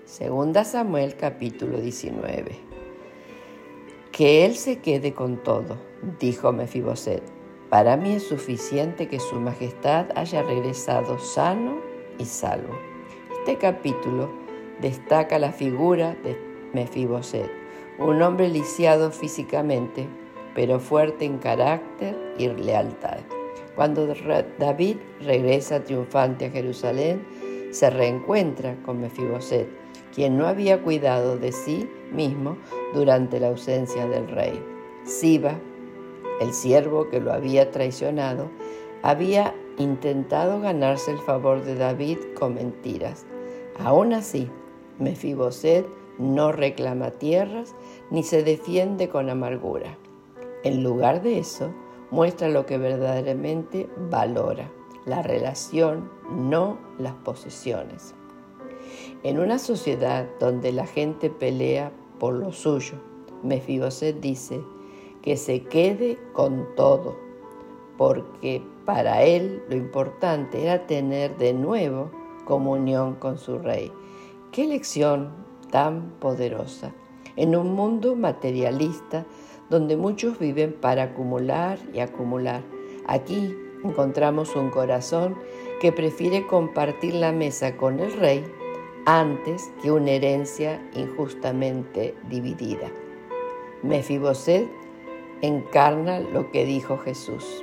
Segunda Samuel capítulo 19. Que él se quede con todo, dijo Mefiboset. Para mí es suficiente que su majestad haya regresado sano y salvo. Este capítulo destaca la figura de Mefiboset, un hombre lisiado físicamente, pero fuerte en carácter y lealtad. Cuando David regresa triunfante a Jerusalén, se reencuentra con Mefiboset, quien no había cuidado de sí mismo durante la ausencia del rey. Siba, el siervo que lo había traicionado, había intentado ganarse el favor de David con mentiras. Aún así, Mefiboset no reclama tierras ni se defiende con amargura. En lugar de eso, muestra lo que verdaderamente valora: la relación, no las posesiones. En una sociedad donde la gente pelea por lo suyo, Mefiboset dice que se quede con todo, porque para él lo importante era tener de nuevo comunión con su rey. ¡Qué lección tan poderosa! En un mundo materialista donde muchos viven para acumular y acumular, aquí encontramos un corazón que prefiere compartir la mesa con el rey antes que una herencia injustamente dividida. Mefiboset encarna lo que dijo Jesús: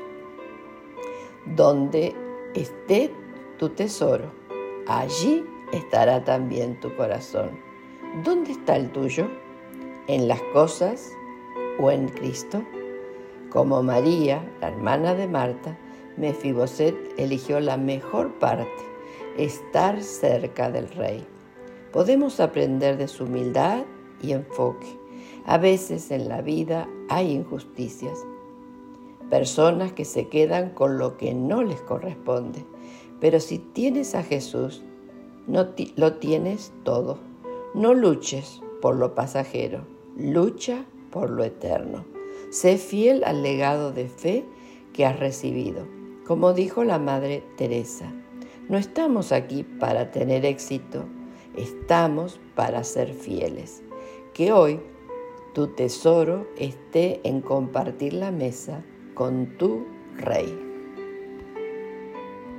donde esté tu tesoro, allí estará también tu corazón. ¿Dónde está el tuyo? ¿En las cosas o en Cristo? Como María, la hermana de Marta, Mefiboset eligió la mejor parte: estar cerca del rey. Podemos aprender de su humildad y enfoque. A veces en la vida hay injusticias, personas que se quedan con lo que no les corresponde. Pero si tienes a Jesús, lo tienes todo. No luches por lo pasajero, lucha por lo eterno. Sé fiel al legado de fe que has recibido. Como dijo la Madre Teresa, no estamos aquí para tener éxito, estamos para ser fieles. Que hoy tu tesoro esté en compartir la mesa con tu Rey.